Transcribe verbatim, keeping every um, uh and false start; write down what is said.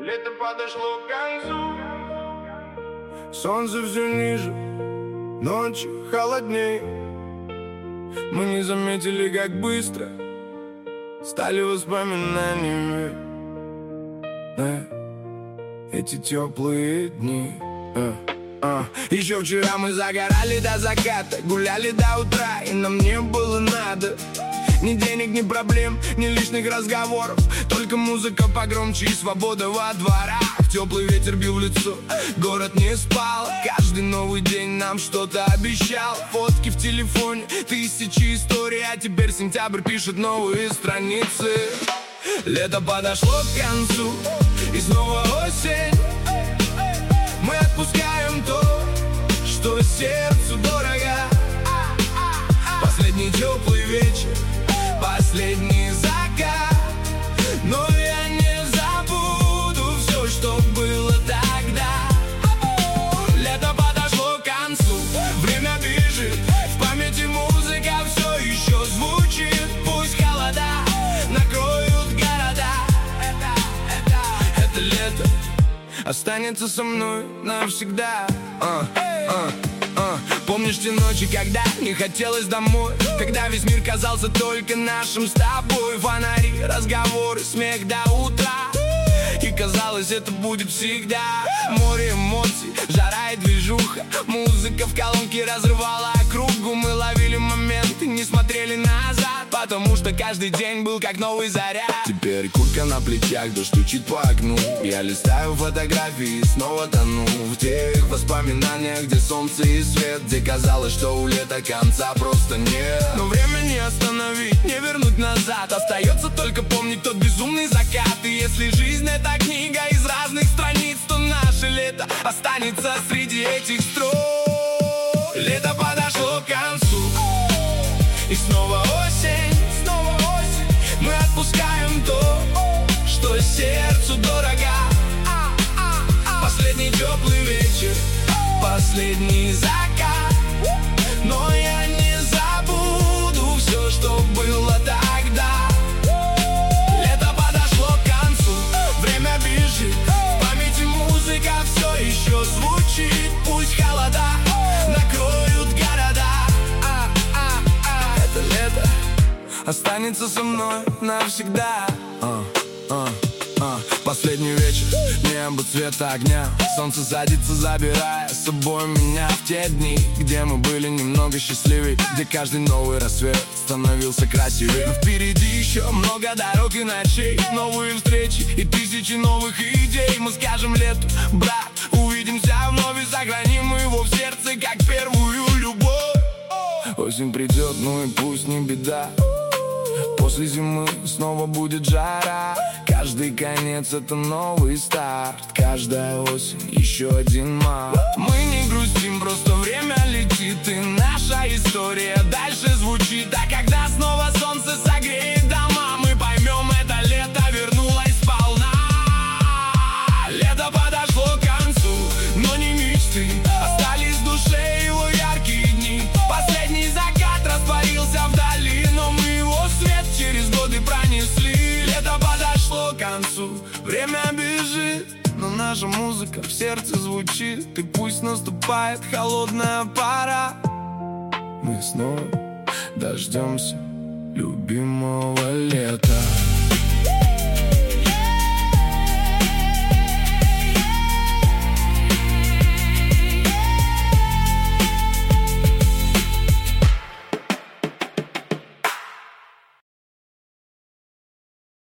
Лето подошло к концу. Солнце все ниже, ночи холодней. Мы не заметили, как быстро стали воспоминаниями э, эти теплые дни. э, э. Еще вчера мы загорали до заката, гуляли до утра, и нам не было надо ни денег, ни проблем, ни лишних разговоров. Только музыка погромче и свобода во дворах. Теплый ветер бил в лицо, город не спал. Каждый новый день нам что-то обещал. Фотки в телефоне, тысячи историй. А теперь сентябрь пишет новые страницы. Лето подошло к концу, и снова осень. Мы отпускаем то, что сердцу дорого. Последний теплый вечер, последний закат. Но я не забуду все, что было тогда. Лето подошло к концу, время бежит, в памяти музыка все еще звучит. Пусть холода накроют города, это, это, это лето останется со мной навсегда. uh, uh. Uh, помнишь те ночи, когда не хотелось домой, когда весь мир казался только нашим с тобой? Фонари, разговоры, смех до утра. И казалось, это будет всегда. Море эмоций, жара и движуха. Музыка в колонке разрывала округу. Мы ловили моменты, не смотрели назад, потому что каждый день был как новый заряд. Теперь куртка на плечах, дождь стучит по окну. Я листаю фотографии и снова тону в тех воспоминаниях, где солнце и свет, где казалось, что у лета конца просто нет. Но время не остановить, не вернуть назад. Остается только помнить тот безумный закат. И если жизнь это книга из разных страниц, то наше лето останется среди этих строк. Лето подошло к концу, и снова осень, снова осень. Мы отпускаем то, что сердцу дорого. Последний теплый вечер, последний закат. Но я не забуду все, что было тогда. Лето подошло к концу, время бежит, в памяти музыка все еще звучит. Пусть холода накроют города, а, а, а. Это лето останется со мной навсегда. а, а, а. Последний вечер, небо цвета огня. Солнце садится, забирая с собой меня в те дни, где мы были немного счастливее, где каждый новый рассвет становился красивее. Но впереди еще много дорог и ночей, новые встречи и тысячи новых идей. Мы скажем лету: брат, увидимся вновь и сохраним его в сердце, как первую любовь. Осень придет, ну и пусть не беда. После зимы снова будет жара. Каждый конец — это новый старт. Каждая осень — еще один март. Мы не грустим, просто время летит, и наша история дальше звучит. А когда снова солнце согреет дома, мы поймем, это лето вернулось сполна. Лето подошло к концу, но не мечты. Остались в душе его яркие дни. Последний закат растворился вдали, но мы его свет через годы пронесли. Лето подошло к концу, время бежит, но наша музыка в сердце звучит. И пусть наступает холодная пора, мы снова дождемся любимого лета.